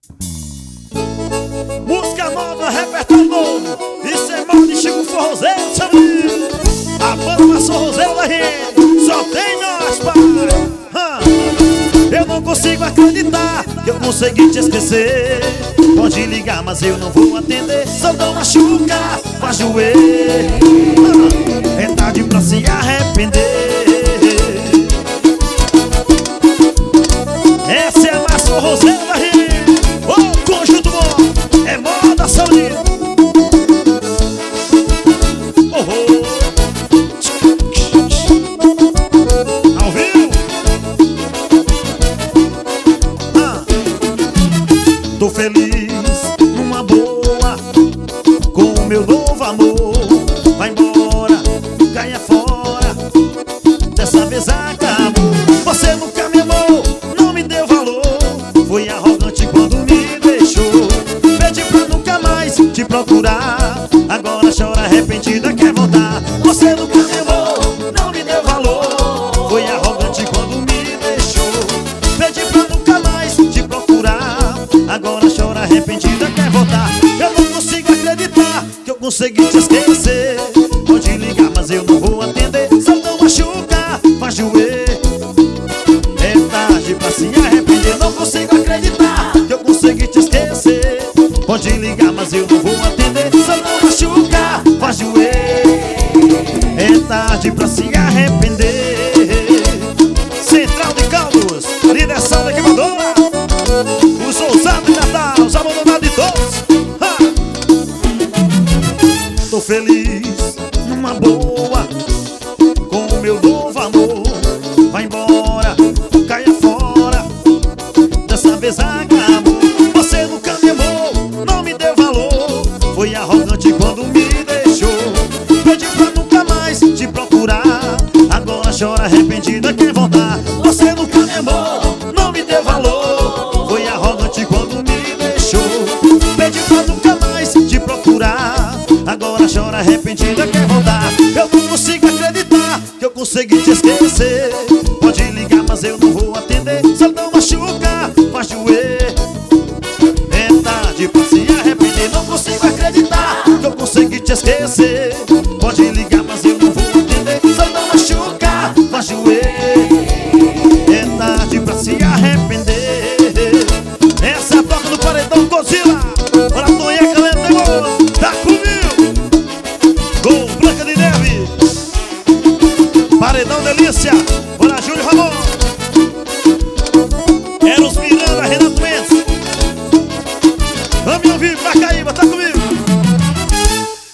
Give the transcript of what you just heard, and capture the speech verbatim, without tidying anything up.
Música nova, repertório novo. Isso é mal de Chico Forrozeiro, sabe? A banda mais forrozeira da rede. Só tem nós, pai. Hum. Eu não consigo acreditar que eu consegui te esquecer. Pode ligar, mas eu não vou atender. Só não machucar, magoei. Hum. É tarde pra se arrepender. Essa é a mais forrozeira da rede. Ô, oh, conjunto bom. É moda, saúde. Oh, oh. Ao vivo. Ah. Tô feliz, numa boa, com o meu novo amor. Vai embora, caia fora. Dessa vez acabou. Você nunca me amou, não me deu valor. Foi arrogante quando me deixou. Pedi pra nunca mais te procurar. Agora chora arrependida, quer voltar. Você nunca me amou, não me deu valor. Foi arrogante quando me deixou. Pedi pra nunca mais te procurar. Agora chora arrependida, quer voltar. Eu não consigo acreditar que eu consegui te esquecer. Pode ligar, mas eu não vou atender. Só não machucar, magoei. É tarde pra se arrepender. Não consigo acreditar que eu consegui te esquecer. Pode ligar, mas eu não vou atender. Só não machucar, magoei. É tarde pra se arrepender. Central de Caldos, direção da equipadora. Os ousados de Natal, os abandonados de todos. Ha! Tô feliz, numa boa, com o meu novo amor. Vai embora, caia fora. Dessa vez acabou. Você nunca me amou, não me deu valor. Foi arrogante quando me deixou. Pedi pra nunca mais te procurar. Agora chora arrependida, quer voltar. Você nunca me amou, não me deu valor. Foi arrogante quando me deixou. Pedi pra nunca mais te procurar. Agora chora arrependida, quer voltar. Eu não consigo acreditar que eu consegui te esquecer. Pode ligar, mas eu não vou atender. Só não machucar, magoei. É tarde pra se arrepender. Não consigo acreditar que eu consegui te esquecer. Pode ligar, mas eu não vou atender. Só não machucar, magoei. É tarde pra se arrepender. Essa é a toca do paredão Godzilla. Para Tonha Calenda Teimoso. Tá comigo. Gol Branca de Neve. Paredão Delícia. Bora Júlio Ramon. Eros Miranda, Renato Mendes. Vamos ouvir, Macaíba, tá comigo.